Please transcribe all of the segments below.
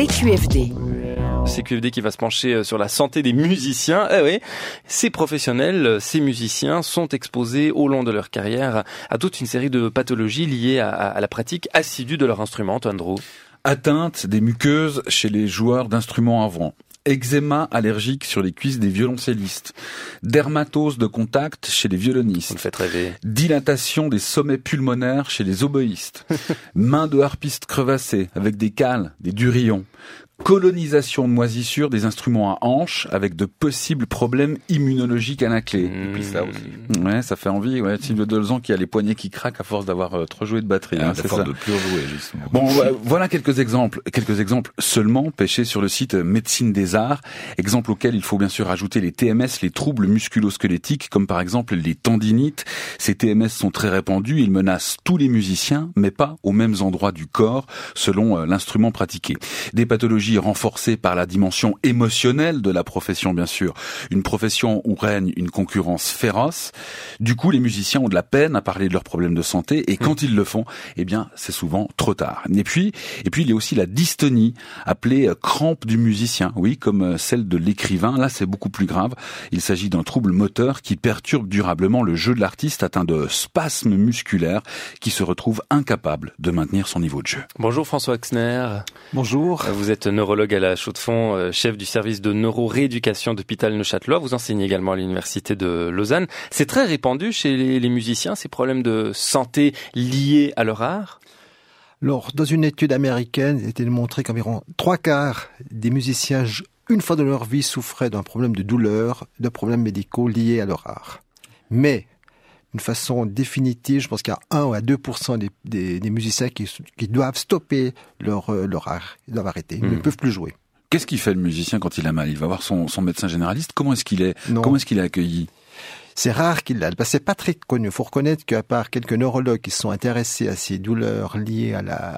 CQFD. CQFD qui va se pencher sur la santé des musiciens. Eh oui, ces professionnels, ces musiciens sont exposés au long de leur carrière à toute une série de pathologies liées à la pratique assidue de leur instrument. Antoine Drou. Atteinte des muqueuses chez les joueurs d'instruments à vent. Eczéma allergique sur les cuisses des violoncellistes. Dermatose de contact chez les violonistes. Vous me faites rêver. Dilatation des sommets pulmonaires chez les oboïstes. Mains de harpistes crevassées avec des cales, des durillons. Colonisation de moisissures des instruments à hanches avec de possibles problèmes immunologiques à la clé. Et puis ça aussi. Ouais, ça fait envie. Ouais, Sylvie Dolzan qui a les poignets qui craquent à force d'avoir trop joué de batterie. C'est ça. De plus jouer, justement. Bon, voilà quelques exemples seulement pêchés sur le site Médecine des Arts. Exemples auxquels il faut bien sûr ajouter les TMS, les troubles musculo-squelettiques, comme par exemple les tendinites. Ces TMS sont très répandus. Ils menacent tous les musiciens, mais pas aux mêmes endroits du corps, selon l'instrument pratiqué. Des pathologies renforcée par la dimension émotionnelle de la profession, bien sûr. Une profession où règne une concurrence féroce. Du coup, les musiciens ont de la peine à parler de leurs problèmes de santé et quand ils le font, eh bien, c'est souvent trop tard. Et puis, il y a aussi la dystonie, appelée crampe du musicien. Oui, comme celle de l'écrivain. Là, c'est beaucoup plus grave. Il s'agit d'un trouble moteur qui perturbe durablement le jeu de l'artiste atteint de spasmes musculaires qui se retrouve incapable de maintenir son niveau de jeu. Bonjour François Axner. Bonjour. Vous êtes neurologue à la Chaux-de-Fonds, chef du service de neurorééducation d'hôpital Neuchâtelois. Vous enseignez également à l'université de Lausanne. C'est très répandu chez les musiciens, ces problèmes de santé liés à leur art? Alors, dans une étude américaine, il a été démontré qu'environ 3/4 des musiciens, une fois dans leur vie, souffraient d'un problème de douleur, de problèmes médicaux liés à leur art. Mais, d'une façon définitive, je pense qu'il y a 1 à 2% des musiciens qui doivent stopper leur art. Ils doivent arrêter. Ils ne peuvent plus jouer. Qu'est-ce qu'il fait le musicien quand il a mal? Il va voir son médecin généraliste. Comment est-ce qu'il est? Comment est-ce qu'il est accueilli? C'est rare qu'il l'a, parce que c'est pas très connu. Il faut reconnaître qu'à part quelques neurologues qui sont intéressés à ces douleurs liées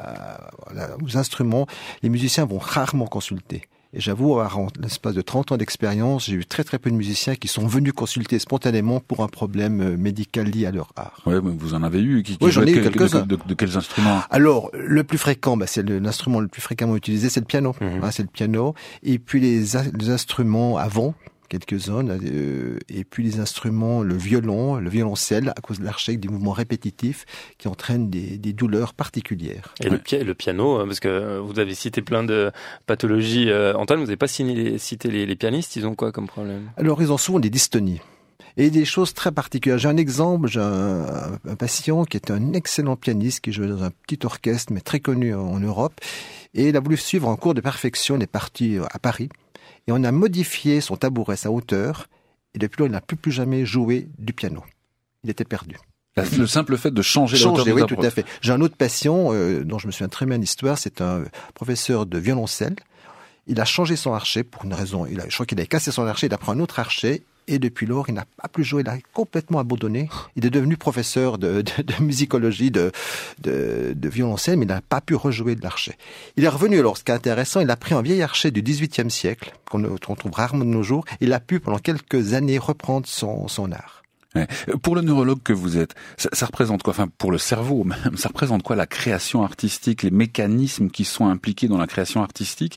aux instruments, les musiciens vont rarement consulter. Et j'avoue, en l'espace de 30 ans d'expérience, j'ai eu très très peu de musiciens qui sont venus consulter spontanément pour un problème médical lié à leur art. Ouais, mais vous en avez eu Oui, j'en ai eu quelques-uns. De quels instruments? Alors, le plus fréquent, c'est l'instrument le plus fréquemment utilisé, c'est le piano. C'est le piano. Et puis les instruments à vent, quelques-uns, et puis les instruments, le violon, le violoncelle, à cause de l'archet, des mouvements répétitifs qui entraînent des douleurs particulières. Et le piano, parce que vous avez cité plein de pathologies. Antoine, vous n'avez pas cité les pianistes, ils ont quoi comme problème? Alors, ils ont souvent des dystonies. Et des choses très particulières. J'ai un exemple, j'ai un patient qui est un excellent pianiste, qui jouait dans un petit orchestre, mais très connu en Europe. Et il a voulu suivre un cours de perfection, il est parti à Paris. Et on a modifié son tabouret, sa hauteur, et depuis lors, il n'a plus jamais joué du piano. Il était perdu. Le simple fait de changer la hauteur de oui, tout à fait. J'ai un autre patient, dont je me souviens très bien de l'histoire, c'est un professeur de violoncelle. Il a changé son archet pour une raison. Je crois qu'il avait cassé son archet, il a pris un autre archet, et depuis lors, il n'a pas plus joué, il a complètement abandonné. Il est devenu professeur de musicologie, de violoncelle, mais il n'a pas pu rejouer de l'archet. Il est revenu, alors, ce qui est intéressant, il a pris un vieil archet du XVIIIe siècle, qu'on trouve rarement de nos jours, et il a pu, pendant quelques années, reprendre son art. Ouais. Pour le neurologue que vous êtes, ça représente quoi? Enfin, pour le cerveau même, ça représente quoi la création artistique, les mécanismes qui sont impliqués dans la création artistique?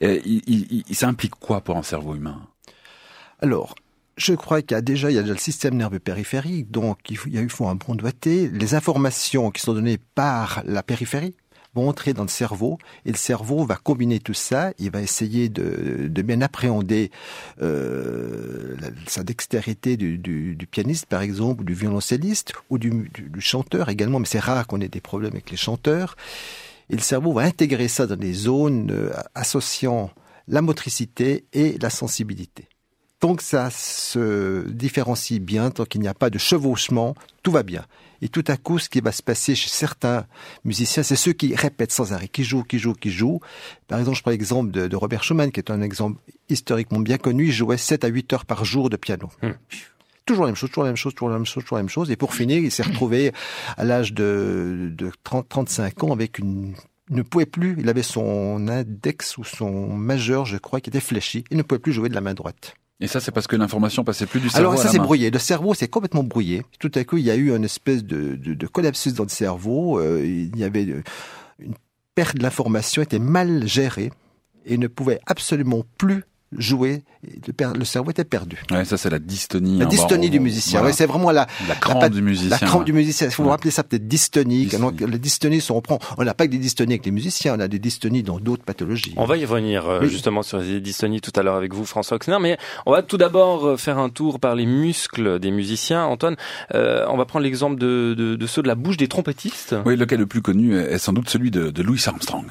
Ça implique quoi pour un cerveau humain? Alors, je crois qu'il y a déjà le système nerveux périphérique, donc il faut un bon doigté. Les informations qui sont données par la périphérie vont entrer dans le cerveau, et le cerveau va combiner tout ça, il va essayer de bien appréhender sa dextérité du pianiste, par exemple, ou du violoncelliste, ou du chanteur également, mais c'est rare qu'on ait des problèmes avec les chanteurs. Et le cerveau va intégrer ça dans des zones associant la motricité et la sensibilité. Donc ça se différencie bien, tant qu'il n'y a pas de chevauchement, tout va bien. Et tout à coup, ce qui va se passer chez certains musiciens, c'est ceux qui répètent sans arrêt, qui jouent. Par exemple, je prends l'exemple de Robert Schumann, qui est un exemple historiquement bien connu. Il jouait 7 à 8 heures par jour de piano. Toujours la même chose. Et pour finir, il s'est retrouvé à l'âge de 35 ans avec il ne pouvait plus, il avait son index ou son majeur, je crois, qui était fléchi. Il ne pouvait plus jouer de la main droite. Et ça, c'est parce que l'information passait plus du cerveau à la main. Alors ça, c'est brouillé. Le cerveau, c'est complètement brouillé. Tout à coup, il y a eu une espèce de collapsus dans le cerveau. Il y avait une perte de l'information, était mal gérée. et ne pouvaient absolument plus jouer, le cerveau était perdu. Ouais, ça c'est la dystonie. La dystonie du musicien. Voilà. Ouais, c'est vraiment la crampe du musicien. La crampe du musicien. Il faut ouais. rappeler ça peut-être dystonie. Donc, les dystonies sont on n'a pas que des dystonies avec les musiciens, on a des dystonies dans d'autres pathologies. On va y revenir justement sur les dystonies tout à l'heure avec vous, François Oxner, mais on va tout d'abord faire un tour par les muscles des musiciens. Antoine, on va prendre l'exemple de ceux de la bouche des trompettistes. Oui, le cas le plus connu est sans doute celui de Louis Armstrong.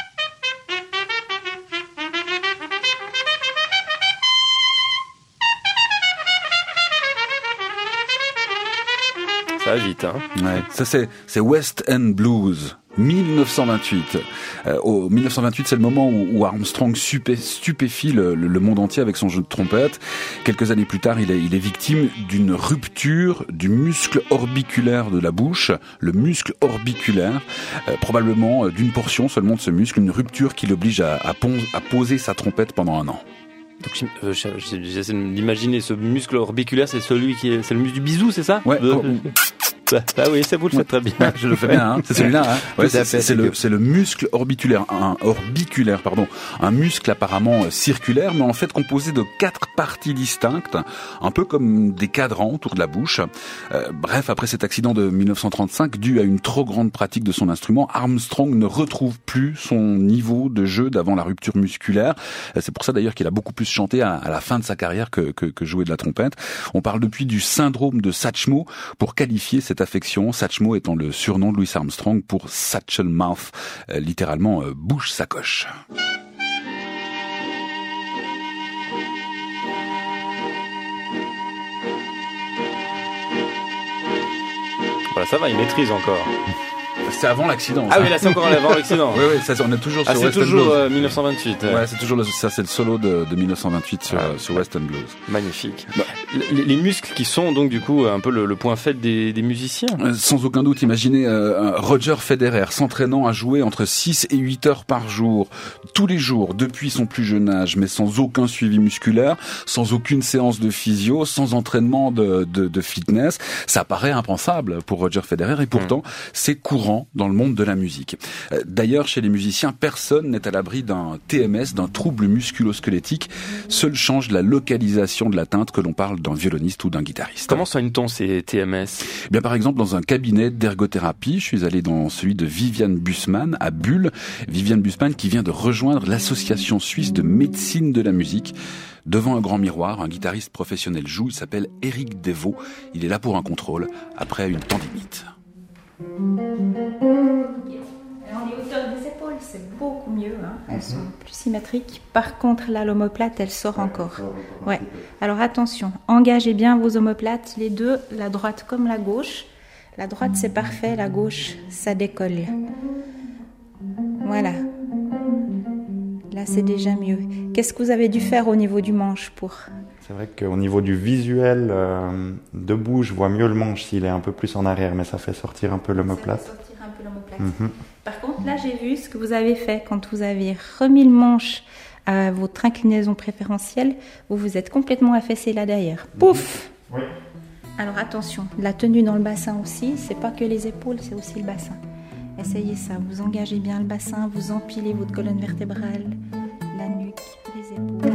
Ça va vite, hein. Ouais, ça c'est West End Blues. 1928. 1928, c'est le moment où Armstrong stupéfie le monde entier avec son jeu de trompette. Quelques années plus tard, il est victime d'une rupture du muscle orbiculaire de la bouche, le muscle orbiculaire, probablement d'une portion seulement de ce muscle, une rupture qui l'oblige à poser sa trompette pendant un an. Donc j'essaie d'imaginer ce muscle orbiculaire, c'est c'est le muscle du bisou, c'est ça? Ouais. Ah oui, ça vous le faites très bien. Je le fais bien, hein. C'est celui-là, hein. Ouais, c'est le muscle orbiculaire, un muscle apparemment circulaire, mais en fait composé de 4 parties distinctes, un peu comme des cadrans autour de la bouche. Bref, après cet accident de 1935, dû à une trop grande pratique de son instrument, Armstrong ne retrouve plus son niveau de jeu d'avant la rupture musculaire. C'est pour ça d'ailleurs qu'il a beaucoup plus chanté à la fin de sa carrière que jouer de la trompette. On parle depuis du syndrome de Satchmo pour qualifier cette affection, Satchmo étant le surnom de Louis Armstrong pour Satchel Mouth, littéralement bouche sacoche. Voilà, ça va, il maîtrise encore. C'est avant l'accident. Ah oui, là c'est encore avant l'accident. Oui, ça, on est toujours sur c'est West End toujours Blues. 1928. Ouais, c'est toujours ça, c'est le solo de 1928 sur West End Blues. Magnifique. Les muscles qui sont donc du coup un peu le point faible des musiciens. Sans aucun doute, imaginez Roger Federer s'entraînant à jouer entre 6 et 8 heures par jour, tous les jours, depuis son plus jeune âge, mais sans aucun suivi musculaire, sans aucune séance de physio, sans entraînement de fitness. Ça paraît impensable pour Roger Federer et pourtant, c'est courant dans le monde de la musique. D'ailleurs, chez les musiciens, personne n'est à l'abri d'un TMS, d'un trouble musculo-squelettique. Seul change la localisation de l'atteinte que l'on parle d'un violoniste ou d'un guitariste. Comment soigne-t-on ces TMS ? Bien, par exemple, dans un cabinet d'ergothérapie, je suis allé dans celui de Viviane Bussmann à Bulle. Viviane Bussmann qui vient de rejoindre l'association suisse de médecine de la musique. Devant un grand miroir, un guitariste professionnel joue. Il s'appelle Éric Devaux. Il est là pour un contrôle après une tendinite. Alors, les hauteurs des épaules, c'est beaucoup mieux, hein. Elles sont plus symétriques. Par contre, là, l'omoplate, elle sort encore. Ouais. Alors attention, engagez bien vos omoplates, les deux, la droite comme la gauche. La droite, c'est parfait, la gauche, ça décolle. Voilà. Là, c'est déjà mieux. Qu'est-ce que vous avez dû faire au niveau du manche pour... C'est vrai qu'au niveau du visuel, debout, je vois mieux le manche s'il est un peu plus en arrière, mais ça fait sortir un peu l'omoplate. Ça fait sortir un peu l'omoplate. Par contre, là, j'ai vu ce que vous avez fait quand vous avez remis le manche à votre inclinaison préférentielle. Vous vous êtes complètement affaissé là derrière. Pouf! Oui. Alors attention, la tenue dans le bassin aussi, c'est pas que les épaules, c'est aussi le bassin. Essayez ça, vous engagez bien le bassin, vous empilez votre colonne vertébrale, la nuque, les épaules.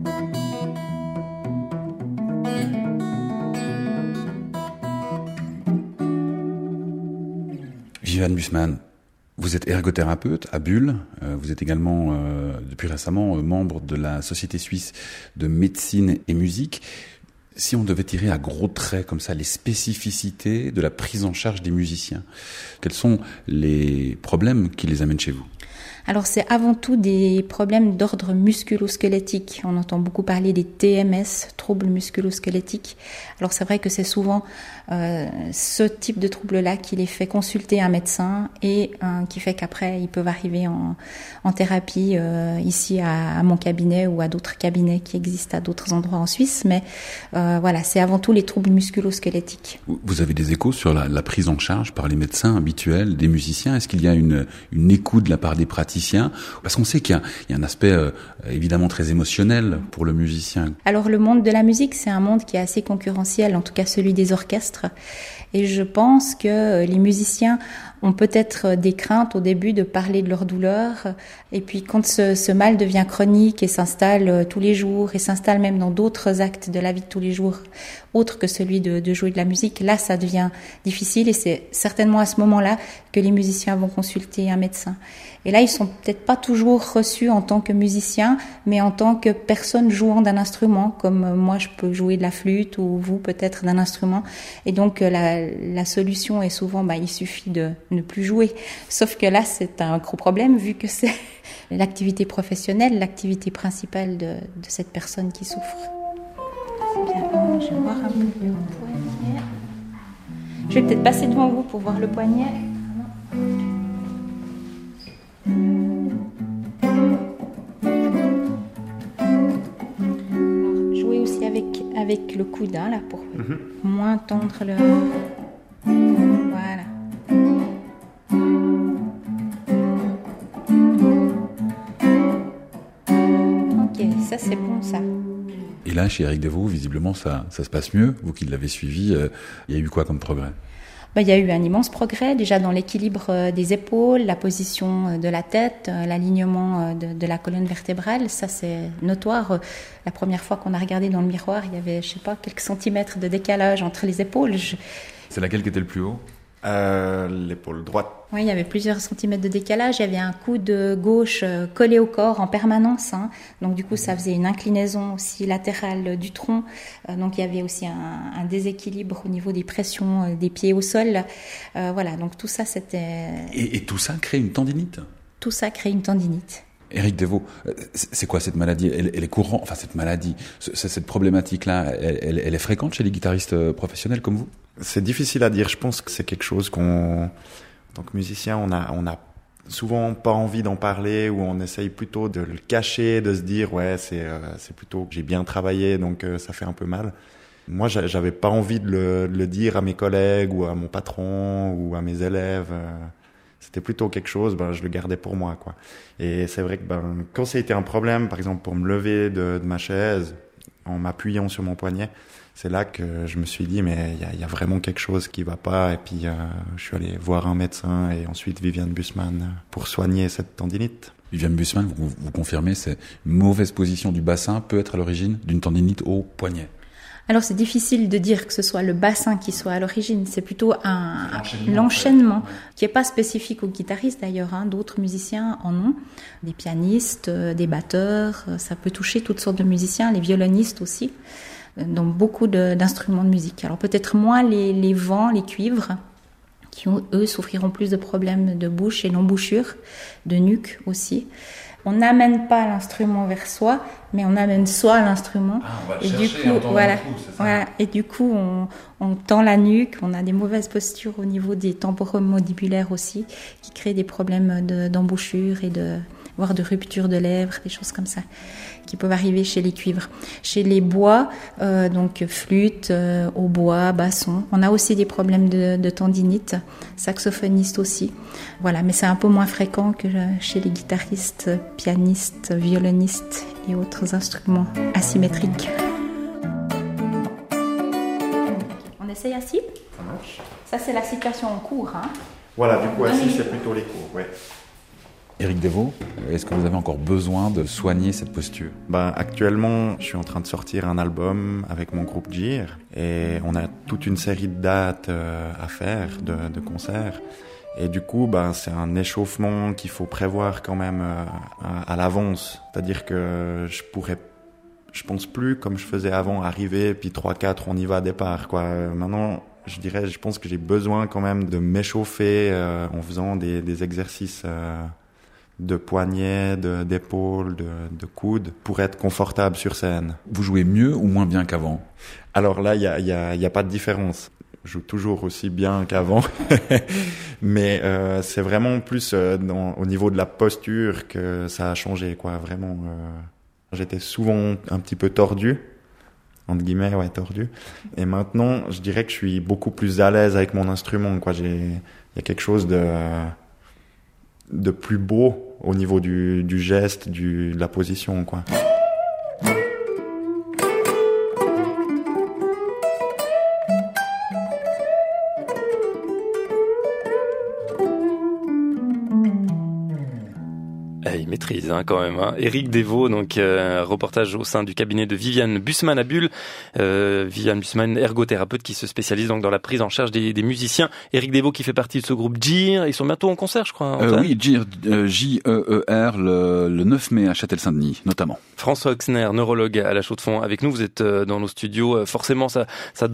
Viviane Bussmann, vous êtes ergothérapeute à Bulle. Vous êtes également, depuis récemment, membre de la Société suisse de médecine et musique. Si on devait tirer à gros traits comme ça les spécificités de la prise en charge des musiciens, quels sont les problèmes qui les amènent chez vous ? Alors c'est avant tout des problèmes d'ordre musculo-squelettique. On entend beaucoup parler des TMS, troubles musculo-squelettiques. Alors c'est vrai que c'est souvent ce type de trouble-là qui les fait consulter un médecin et qui fait qu'après ils peuvent arriver en thérapie ici à mon cabinet ou à d'autres cabinets qui existent à d'autres endroits en Suisse. Mais voilà, c'est avant tout les troubles musculo-squelettiques. Vous avez des échos sur la prise en charge par les médecins habituels des musiciens ? Est-ce qu'il y a une écoute de la part des praticiens praticien? Parce qu'on sait qu'il y a un aspect évidemment très émotionnel pour le musicien. Alors le monde de la musique, c'est un monde qui est assez concurrentiel, en tout cas celui des orchestres. Et je pense que les musiciens ont peut-être des craintes au début de parler de leur douleur. Et puis quand ce mal devient chronique et s'installe tous les jours et s'installe même dans d'autres actes de la vie de tous les jours, autres que celui de jouer de la musique, là ça devient difficile et c'est certainement à ce moment-là que les musiciens vont consulter un médecin. Et là, ils sont peut-être pas toujours reçus en tant que musiciens, mais en tant que personne jouant d'un instrument, comme moi je peux jouer de la flûte ou vous peut-être d'un instrument. Et donc la solution est souvent, il suffit de ne plus jouer. Sauf que là, c'est un gros problème vu que c'est l'activité professionnelle, l'activité principale de cette personne qui souffre. Bien, je vais voir un peu le poignet. Je vais peut-être passer devant vous pour voir le poignet. Alors, jouer aussi avec le coude là pour moins tendre le. Voilà. Ok, ça c'est bon ça. Et là, chez Éric Devaux, visiblement, ça se passe mieux. Vous qui l'avez suivi, il y a eu quoi comme progrès? Il y a eu un immense progrès, déjà dans l'équilibre des épaules, la position de la tête, l'alignement de la colonne vertébrale. Ça, c'est notoire. La première fois qu'on a regardé dans le miroir, il y avait, je sais pas, quelques centimètres de décalage entre les épaules. C'est laquelle qui était le plus haut? L'épaule droite. Oui, il y avait plusieurs centimètres de décalage. Il y avait un coude gauche collé au corps en permanence. Donc, du coup, ça faisait une inclinaison aussi latérale du tronc. Donc, il y avait aussi un déséquilibre au niveau des pressions des pieds au sol. Voilà, donc tout ça, c'était... Et tout ça crée une tendinite? Tout ça crée une tendinite. Éric Devaux, c'est quoi cette maladie? Elle est courante, enfin cette maladie, cette problématique-là, elle est fréquente chez les guitaristes professionnels comme vous? C'est difficile à dire. Je pense que c'est quelque chose en tant que musicien, on a souvent pas envie d'en parler, ou on essaye plutôt de le cacher, de se dire ouais, c'est plutôt que j'ai bien travaillé, donc ça fait un peu mal. Moi, j'avais pas envie de le dire à mes collègues ou à mon patron ou à mes élèves. C'était plutôt quelque chose, je le gardais pour moi, quoi. Et c'est vrai que quand ça a été un problème, par exemple pour me lever de ma chaise en m'appuyant sur mon poignet, c'est là que je me suis dit mais il y a vraiment quelque chose qui va pas. Et puis je suis allé voir un médecin et ensuite Viviane Bussmann pour soigner cette tendinite. Viviane Bussmann, vous confirmez, c'est une mauvaise position du bassin peut être à l'origine d'une tendinite au poignet? Alors c'est difficile de dire que ce soit le bassin qui soit à l'origine, c'est plutôt l'enchaînement qui n'est pas spécifique aux guitaristes d'ailleurs, d'autres musiciens en ont, des pianistes, des batteurs, ça peut toucher toutes sortes de musiciens, les violonistes aussi, dans beaucoup d'instruments de musique. Alors peut-être moins les vents, les cuivres, qui eux souffriront plus de problèmes de bouche et l'embouchure, de nuque aussi. On n'amène pas l'instrument vers soi, mais on amène soi l'instrument. On va le et chercher, du coup, on tend le cou, c'est ça? voilà. Et du coup, on tend la nuque, on a des mauvaises postures au niveau des temporomandibulaires aussi, qui créent des problèmes d'embouchure et voire de rupture de lèvres, des choses comme ça, qui peuvent arriver chez les cuivres. Chez les bois, donc flûte, hautbois, basson, on a aussi des problèmes de tendinite, saxophoniste aussi. Voilà, mais c'est un peu moins fréquent que chez les guitaristes, pianistes, violonistes et autres instruments asymétriques. On essaye assis? Ça marche. Ça, c'est la situation en cours. Voilà, du coup, assis, c'est plutôt les cours, ouais. Éric Devaux, est-ce que vous avez encore besoin de soigner cette posture? Actuellement, je suis en train de sortir un album avec mon groupe GIR et on a toute une série de dates à faire, de concerts. Et du coup, c'est un échauffement qu'il faut prévoir quand même à l'avance. C'est-à-dire que je pense plus comme je faisais avant, arriver, puis 3-4, on y va à départ, quoi. Maintenant, je pense que j'ai besoin quand même de m'échauffer en faisant des exercices de poignets, d'épaules, de coudes, pour être confortable sur scène. Vous jouez mieux ou moins bien qu'avant? Alors là, il y a pas de différence. Je joue toujours aussi bien qu'avant, mais c'est vraiment plus au niveau de la posture que ça a changé, quoi. Vraiment, j'étais souvent un petit peu tordu, entre guillemets, ouais, tordu. Et maintenant, je dirais que je suis beaucoup plus à l'aise avec mon instrument, quoi. Il y a quelque chose de plus beau au niveau du geste, de la position, quoi. Il maîtrise quand même. Éric Desvaux, donc reportage au sein du cabinet de Viviane Bussmann à Bulle. Viviane Bussmann, ergothérapeute qui se spécialise donc dans la prise en charge des musiciens. Éric Desvaux qui fait partie de ce groupe JIR. Ils sont bientôt en concert, je crois. Oui, JIR, J-E-E-R, le 9 mai à Châtel-Saint-Denis, notamment. François Oxner, neurologue à la Chaux-de-Fonds, avec nous. Vous êtes dans nos studios. Forcément, ça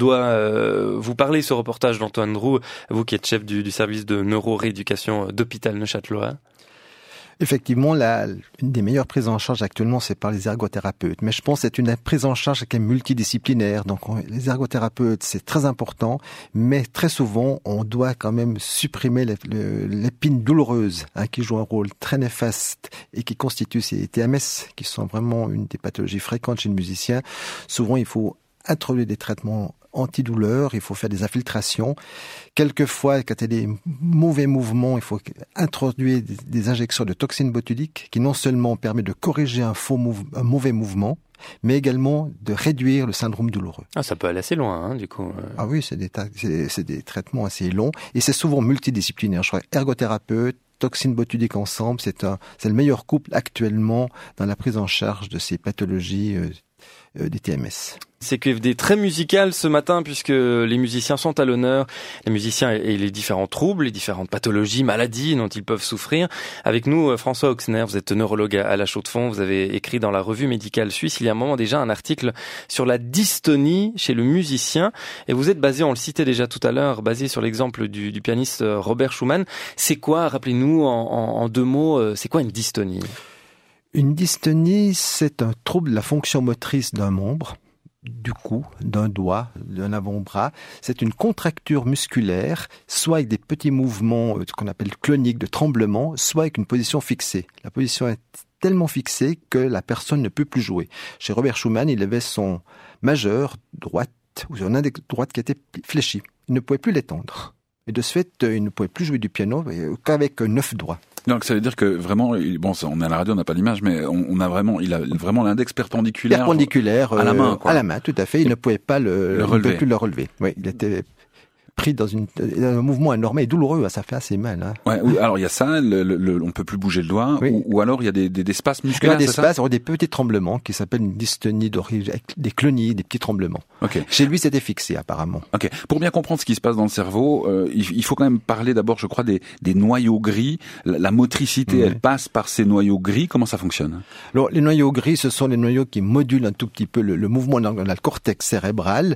doit vous parler, ce reportage d'Antoine Roux, vous qui êtes chef du service de neurorééducation d'Hôpital Neuchâtelois. Effectivement, une des meilleures prises en charge actuellement, c'est par les ergothérapeutes. Mais je pense que c'est une prise en charge qui est multidisciplinaire. Donc, les ergothérapeutes, c'est très important. Mais très souvent, on doit quand même supprimer l'épine douloureuse, qui joue un rôle très néfaste et qui constitue ces TMS, qui sont vraiment une des pathologies fréquentes chez le musicien. Souvent, il faut introduire des traitements antidouleurs, il faut faire des infiltrations. Quelquefois, quand il y a des mauvais mouvements, il faut introduire des injections de toxines botuliques qui non seulement permettent de corriger un mauvais mouvement, mais également de réduire le syndrome douloureux. Ah, ça peut aller assez loin, du coup. Ah oui, c'est des traitements assez longs et c'est souvent multidisciplinaire. Je crois ergothérapeute, toxines botuliques ensemble, c'est le meilleur couple actuellement dans la prise en charge de ces pathologies des TMS. CQFD très musical ce matin puisque les musiciens sont à l'honneur, les musiciens et les différents troubles, les différentes pathologies, maladies dont ils peuvent souffrir. Avec nous, François Oxner, vous êtes neurologue à la Chaux-de-Fonds, vous avez écrit dans la revue médicale suisse il y a un moment déjà un article sur la dystonie chez le musicien et vous êtes basé, on le citait déjà tout à l'heure, basé sur l'exemple du pianiste Robert Schumann. C'est quoi, rappelez-nous en deux mots, c'est quoi une dystonie ? Une dystonie, c'est un trouble de la fonction motrice d'un membre, du cou, d'un doigt, d'un avant-bras. C'est une contracture musculaire, soit avec des petits mouvements qu'on appelle cloniques de tremblement, soit avec une position fixée. La position est tellement fixée que la personne ne peut plus jouer. Chez Robert Schumann, il avait son majeur droite, ou son index droite qui était fléchi. Il ne pouvait plus l'étendre. Et de ce fait, il ne pouvait plus jouer du piano qu'avec 9 doigts. Donc ça veut dire que vraiment, bon, on est à la radio, on n'a pas l'image, mais il a vraiment l'index perpendiculaire à la main, quoi. À la main, tout à fait. Il ne pouvait pas le relever. Il ne pouvait plus le relever. Oui, il était pris dans un mouvement énorme et douloureux, ça fait assez mal. Ouais, alors il y a ça, on peut plus bouger le doigt, oui. ou alors il y a des espaces musculaires. Il y a des espaces, des petits tremblements qui s'appellent une dystonie d'origine, des clonies, des petits tremblements. Okay. Chez lui, c'était fixé apparemment. Ok. Pour bien comprendre ce qui se passe dans le cerveau, il faut quand même parler d'abord, je crois, des noyaux gris. La motricité, elle passe par ces noyaux gris. Comment ça fonctionne ? Alors, les noyaux gris, ce sont les noyaux qui modulent un tout petit peu le mouvement dans le cortex cérébral.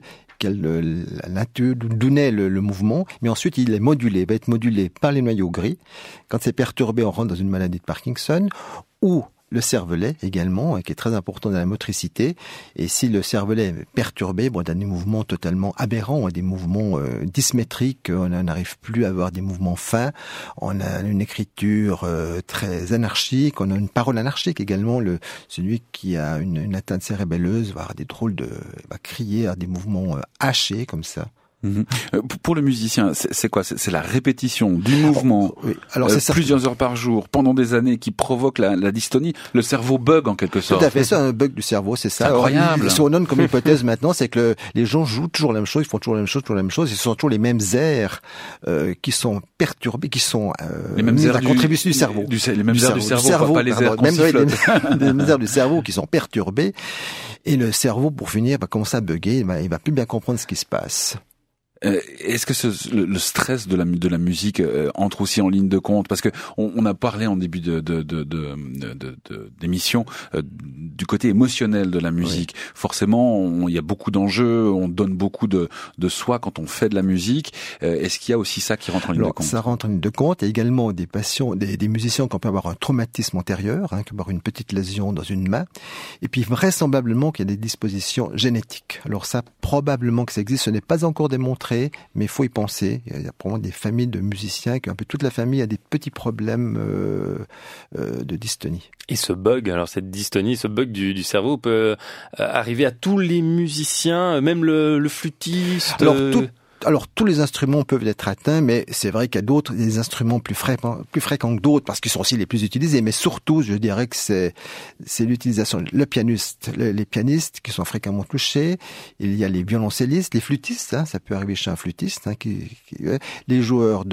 D'où naît le mouvement, mais ensuite il va être modulé par les noyaux gris. Quand c'est perturbé, on rentre dans une maladie de Parkinson, ou le cervelet également, qui est très important dans la motricité. Et si le cervelet est perturbé, on a des mouvements totalement aberrants, on a des mouvements dysmétriques, on n'arrive plus à avoir des mouvements fins, on a une écriture très anarchique, on a une parole anarchique également. Celui qui a une atteinte cérébelleuse va avoir va crier, avoir des mouvements hachés comme ça. Pour le musicien, c'est quoi ? C'est la répétition du mouvement, Alors, c'est plusieurs heures par jour, pendant des années, qui provoque la dystonie. Le cerveau bug en quelque sorte. Tout à fait, c'est un bug du cerveau, c'est ça. C'est incroyable. Ce qu'on donne comme hypothèse maintenant, c'est que les gens jouent toujours la même chose, ils font toujours la même chose, ils sont toujours les mêmes airs qui sont perturbés, qui sont les mêmes airs la contribution du cerveau. Les mêmes airs du cerveau, pas les airs qu'on sifflote. Les mêmes airs du cerveau qui sont perturbés. Et le cerveau, pour finir, va commencer à bugger, il va plus bien comprendre ce qui se passe. Est-ce que le stress de la musique entre aussi en ligne de compte ? Parce que on a parlé en début d'émission du côté émotionnel de la musique. Oui. Forcément, il y a beaucoup d'enjeux, on donne beaucoup de soi quand on fait de la musique. Est-ce qu'il y a aussi ça qui rentre en ligne de compte ? Ça rentre en ligne de compte. Il y a également des patients, des musiciens qui peuvent avoir un traumatisme antérieur, qui peuvent avoir une petite lésion dans une main. Et puis vraisemblablement qu'il y a des dispositions génétiques. Alors ça, probablement que ça existe. Ce n'est pas encore démontré, mais il faut y penser. Il y a probablement des familles de musiciens, un peu toute la famille a des petits problèmes de dystonie. Et ce bug, alors cette dystonie, ce bug du cerveau peut arriver à tous les musiciens, même le flûtiste. Alors Alors, tous les instruments peuvent être atteints, mais c'est vrai qu'il y a des instruments plus fréquents que d'autres, parce qu'ils sont aussi les plus utilisés. Mais surtout, je dirais que c'est l'utilisation. Les pianistes qui sont fréquemment touchés. Il y a les violoncellistes, les flûtistes, ça peut arriver chez un flûtiste, les joueurs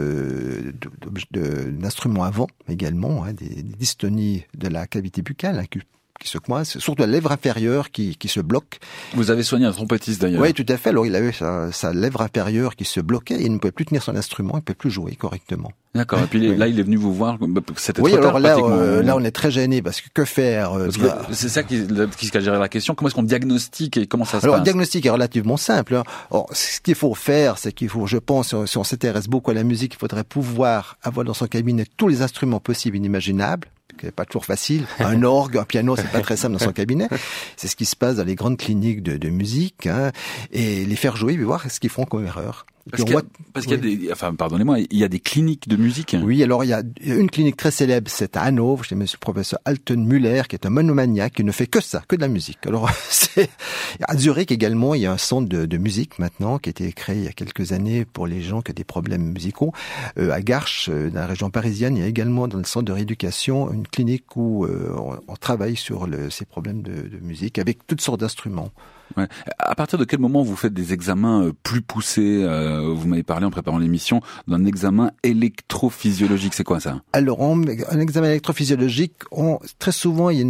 d'instruments avant également, des dystonies de la cavité buccale, qui se coince, surtout la lèvre inférieure qui se bloque. Vous avez soigné un trompettiste d'ailleurs. Oui, tout à fait. Alors il avait sa lèvre inférieure qui se bloquait et il ne pouvait plus tenir son instrument, il ne pouvait plus jouer correctement. D'accord. Et puis là, il est venu vous voir. C'était oui, trop tard, alors là, on est très gêné parce que faire parce que c'est ça qui a géré la question. Comment est-ce qu'on diagnostique et comment ça se passe? Alors, le diagnostic est relativement simple. Alors, ce qu'il faut faire, c'est qu'il faut, je pense, si on s'intéresse beaucoup à la musique, il faudrait pouvoir avoir dans son cabinet tous les instruments possibles et inimaginables. Ce n'est pas toujours facile. Un orgue, un piano, c'est pas très simple dans son cabinet. C'est ce qui se passe dans les grandes cliniques de musique, et les faire jouer, puis voir ce qu'ils font comme erreur. Parce qu'il y a pardonnez-moi, il y a des cliniques de musique. Oui, alors il y a une clinique très célèbre, c'est à Hanovre, chez monsieur le professeur Alten Müller, qui est un monomaniaque, qui ne fait que ça, que de la musique. Alors, à Zurich également, il y a un centre de musique maintenant, qui a été créé il y a quelques années pour les gens qui ont des problèmes musicaux. À Garches, dans la région parisienne, il y a également dans le centre de rééducation une clinique où on travaille sur ces problèmes de musique avec toutes sortes d'instruments. Ouais. À partir de quel moment vous faites des examens plus poussés? Vous m'avez parlé en préparant l'émission d'un examen électrophysiologique. C'est quoi ça? Alors, un examen électrophysiologique, très souvent, il y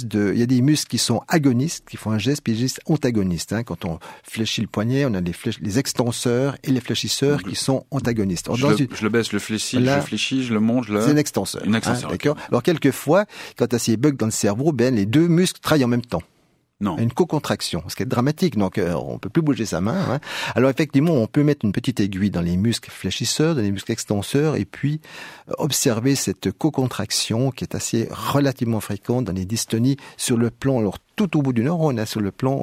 a des muscles qui sont agonistes, qui font un geste, puis des gestes antagonistes. Quand on fléchit le poignet, on a les extenseurs et les fléchisseurs qui sont antagonistes. Alors, je le baisse, je le fléchis, je fléchis, je le monte, C'est un extenseur. D'accord. Okay. Alors, quelquefois, quand il y a ces bugs dans le cerveau, les deux muscles travaillent en même temps. Non. Une co-contraction, ce qui est dramatique, donc on peut plus bouger sa main. Alors effectivement, on peut mettre une petite aiguille dans les muscles fléchisseurs, dans les muscles extenseurs, et puis observer cette co-contraction qui est assez relativement fréquente dans les dystonies sur le plan, alors tout au bout du neurone, sur le plan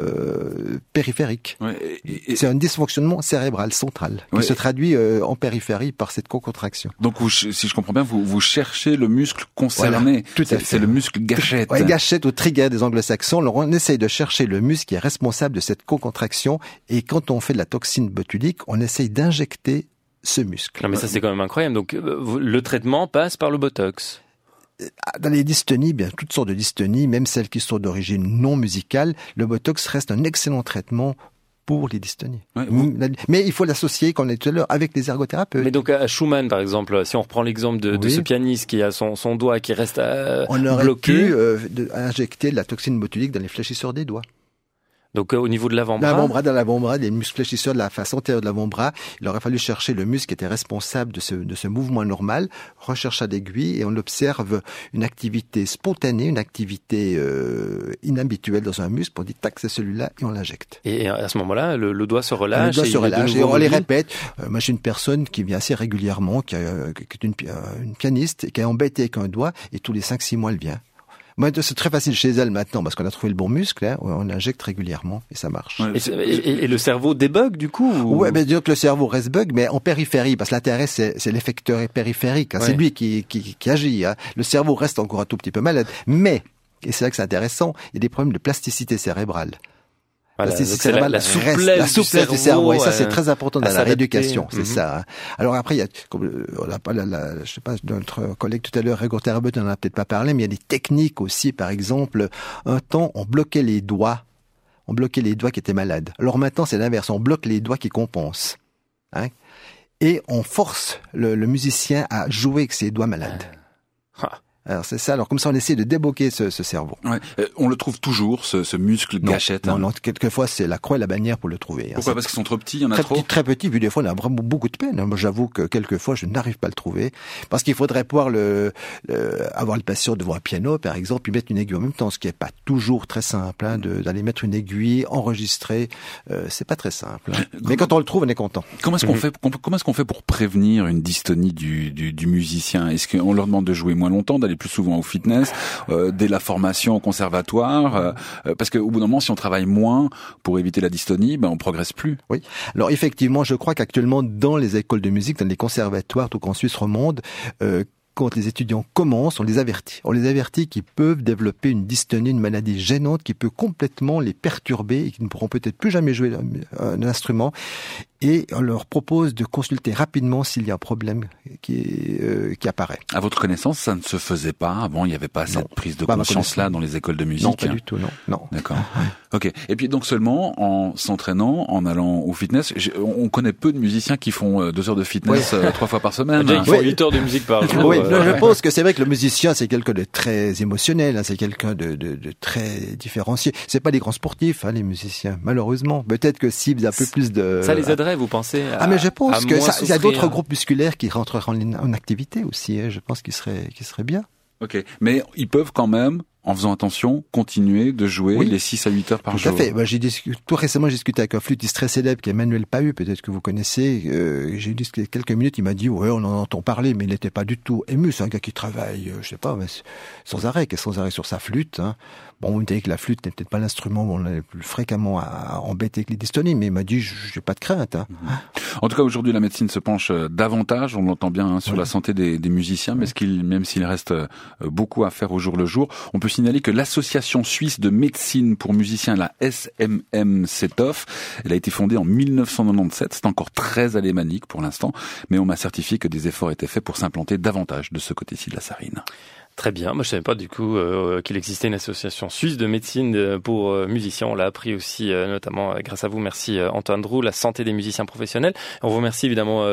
périphérique. Ouais, c'est un dysfonctionnement cérébral central qui se traduit en périphérie par cette co-contraction. Donc si je comprends bien, vous cherchez le muscle concerné. Voilà, tout à fait. C'est le muscle gâchette. Ouais, gâchette ou trigger des anglo-saxons. Alors on essaye de chercher le muscle qui est responsable de cette co-contraction, et quand on fait de la toxine botulique, on essaye d'injecter ce muscle. Non mais ça c'est quand même incroyable. Donc le traitement passe par le botox. Dans les dystonies, toutes sortes de dystonies, même celles qui sont d'origine non musicale, le botox reste un excellent traitement pour les dystonies. Ouais, mais il faut l'associer, comme on a dit tout à l'heure, avec les ergothérapeutes. Mais donc à Schumann, par exemple, si on reprend l'exemple de ce pianiste qui a son doigt qui reste on aurait bloqué, pu injecter de la toxine botulique dans les fléchisseurs des doigts. Donc au niveau de l'avant-bras, dans l'avant-bras, les muscles fléchisseurs de la face antérieure de l'avant-bras, il aurait fallu chercher le muscle qui était responsable de ce mouvement anormal, recherche à l'aiguille, et on observe une activité spontanée, une activité inhabituelle dans un muscle, on dit tac, c'est celui-là, et on l'injecte. Et à ce moment-là, le doigt se relâche. Le doigt se relâche, et on les répète. Moi, j'ai une personne qui vient assez régulièrement, qui est une pianiste, qui est embêtée avec un doigt, et tous les 5-6 mois, elle vient. Moi, c'est très facile chez elle maintenant, parce qu'on a trouvé le bon muscle, on l'injecte régulièrement, et ça marche. Ouais, et le cerveau débug, du coup? Ouais, dire que le cerveau reste bug, mais en périphérie, parce que l'intérêt, c'est l'effecteur périphérique, c'est lui qui agit, Le cerveau reste encore un tout petit peu malade, mais, et c'est là que c'est intéressant, il y a des problèmes de plasticité cérébrale. Voilà, la souplesse du cerveau, et ça c'est très important dans la rééducation, c'est ça. Alors après, il y a, on n'a pas je sais pas, notre collègue tout à l'heure, Gregor Terrebut, on en a peut-être pas parlé, mais il y a des techniques aussi. Par exemple, un temps, on bloquait les doigts qui étaient malades. Alors maintenant, c'est l'inverse, on bloque les doigts qui compensent, et on force le musicien à jouer avec ses doigts malades. Alors c'est ça. Alors comme ça, on essaie de débloquer ce cerveau. Ouais. On le trouve toujours, ce muscle gâchette. Non, quelquefois c'est la croix et la bannière pour le trouver. Pourquoi? Parce qu'ils sont trop petits, il y en a trop. Très petits. Puis des fois, on a vraiment beaucoup de peine. Moi, j'avoue que quelquefois, je n'arrive pas à le trouver parce qu'il faudrait pouvoir avoir le patient devant un piano, par exemple, puis mettre une aiguille en même temps, ce qui est pas toujours très simple. D'aller mettre une aiguille, enregistrer, c'est pas très simple. Mais quand on le trouve, on est content. Comment est-ce qu'on fait pour prévenir une dystonie du musicien? Est-ce qu'on leur demande de jouer moins longtemps, d'aller plus souvent au fitness, dès la formation au conservatoire, parce qu'au bout d'un moment, si on travaille moins pour éviter la dystonie, on progresse plus. Oui. Alors effectivement, je crois qu'actuellement dans les écoles de musique, dans les conservatoires, tout qu'en Suisse romande, quand les étudiants commencent, on les avertit. On les avertit qu'ils peuvent développer une dystonie, une maladie gênante qui peut complètement les perturber et qu'ils ne pourront peut-être plus jamais jouer un instrument. Et on leur propose de consulter rapidement s'il y a un problème qui apparaît. À votre connaissance, ça ne se faisait pas avant, il n'y avait pas cette prise de pas à ma conscience-là dans les écoles de musique? Non, pas du tout, non. D'accord. Ok. Et puis donc seulement en s'entraînant, en allant au fitness, on connaît peu de musiciens qui font 2 heures de fitness 3 fois par semaine. Déjà, ils font 8 heures de musique par jour. Oui, je pense que c'est vrai que le musicien, c'est quelqu'un de très émotionnel, c'est quelqu'un de très différencié. C'est pas des grands sportifs, les musiciens, malheureusement. Peut-être que s'ils faisaient un peu plus de... Ça les aiderait, vous pensez mais je pense que il y a d'autres groupes groupes musculaires qui rentreront en activité aussi. Je pense qu'ils seraient bien. Ok. Mais ils peuvent quand même, en faisant attention, continuer de jouer les 6 à 8 heures par jour. Tout à fait. Tout récemment, j'ai discuté avec un flûtiste très célèbre qui est Emmanuel Pahu, peut-être que vous connaissez. J'ai discuté quelques minutes, il m'a dit, ouais, on en entend parler, mais il n'était pas du tout ému. C'est un gars qui travaille, je sais pas, mais sans arrêt sur sa flûte. Bon, vous me dites que la flûte n'est peut-être pas l'instrument où on est le plus fréquemment à embêter avec les dystonies, mais il m'a dit, j'ai pas de crainte. En tout cas, aujourd'hui, la médecine se penche davantage, on l'entend bien, sur la santé des musiciens, mais même s'il reste beaucoup à faire au jour le jour, on peut signaler que l'association suisse de médecine pour musiciens, la SMM-CETOF, elle a été fondée en 1997, c'est encore très alémanique pour l'instant, mais on m'a certifié que des efforts étaient faits pour s'implanter davantage de ce côté-ci de la Sarine. Très bien. Moi, je savais pas du coup qu'il existait une association suisse de médecine pour musiciens. On l'a appris aussi, notamment grâce à vous. Merci Antoine Drou, la santé des musiciens professionnels. On vous remercie évidemment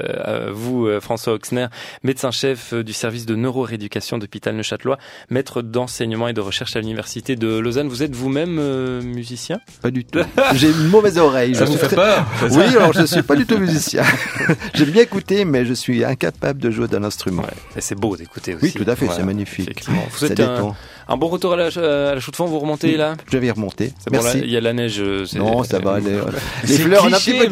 à vous, François Oxner, médecin-chef du service de neurorééducation d'hôpital Neuchâtelois, maître d'enseignement et de recherche à l'université de Lausanne. Vous êtes vous-même musicien? Pas du tout. J'ai une mauvaise oreille. Ça vous fait peur? Oui, alors je suis pas du tout musicien. J'aime bien écouter, mais je suis incapable de jouer d'un instrument. Et c'est beau d'écouter aussi. Oui, tout à fait. C'est magnifique. Effectivement. Vous êtes un bon retour à la chaux de fonds, vous remontez là? Je vais y remonter. C'est merci. Bon, là, il y a la neige. Non, ça va. Les fleurs, on a un petit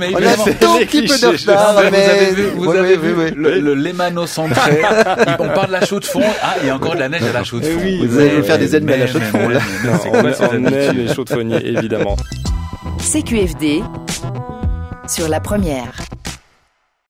peu de retard, mais vous avez vu le lémano-centré. On parle de la chaux de fond. Ah, il y a encore de la neige à la chaux de fond. Oui, vous allez faire des ennemis à la chaux de fond, là. On aime les chaux de fonniers, évidemment. CQFD sur la première.